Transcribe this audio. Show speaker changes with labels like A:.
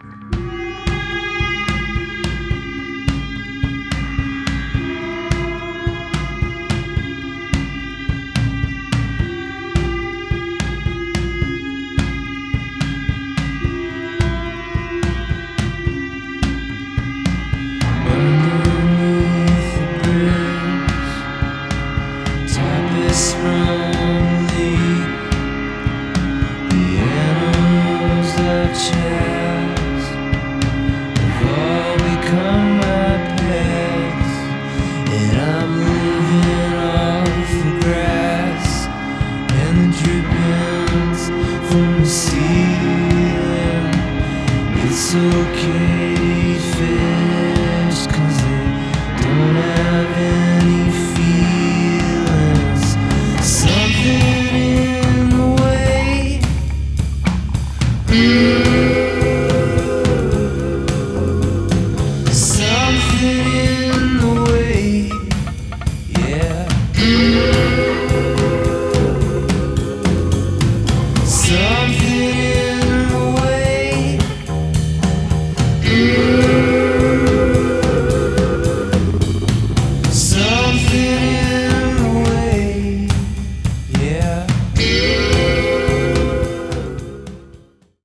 A: It's okay to eat fish, 'cause they don't have any feelings. Something in the way